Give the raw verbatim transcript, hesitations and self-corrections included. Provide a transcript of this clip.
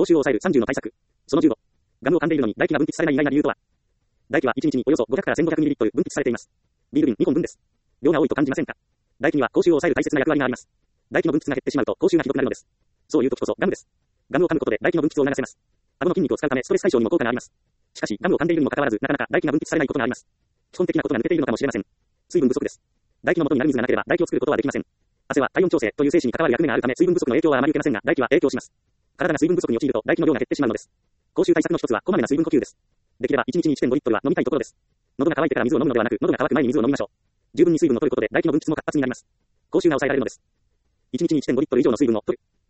口臭を抑えるさんじゅうの対策。そのじゅうご。ガムを噛んでいるのに唾液が分泌されない意外な理由とは。唾液はいちにちにおよそごひゃくからせんごひゃくミリリットル分泌されています。ビール瓶にほんぶんです。量が多いと感じませんか？唾液には口臭を抑える大切な役割があります。唾液の分泌が減ってしまうと口臭がひどくなるのです。そういう時こそガムです。ガムを噛むことで唾液の分泌を促せます。顎の筋肉を使うためストレス解消にも効果があります。しかし、ガムを噛んでいるにもかかわらず、なかなか唾液が分泌されないことがあります。基本的なことが抜けているのかもしれません。水分不足です。唾液の元になる水がなければ唾液を作ることはできません。汗は体温調整という精子に関わる役目があるため水分不足の影響はあまり受けませんが、唾液は影響します。体が水分不足に陥ると唾液の量が減ってしまうのです。口臭対策の一つはこまめな水分補給です。できればいちにちに いってんご リットルは飲みたいところです。喉が渇いてから水を飲むのではなく、喉が渇く前に水を飲みましょう。十分に水分を取ることで唾液の分泌も活発になります。口臭が抑えられるのです。いちにちに いってんご リットル以上の水分を取る。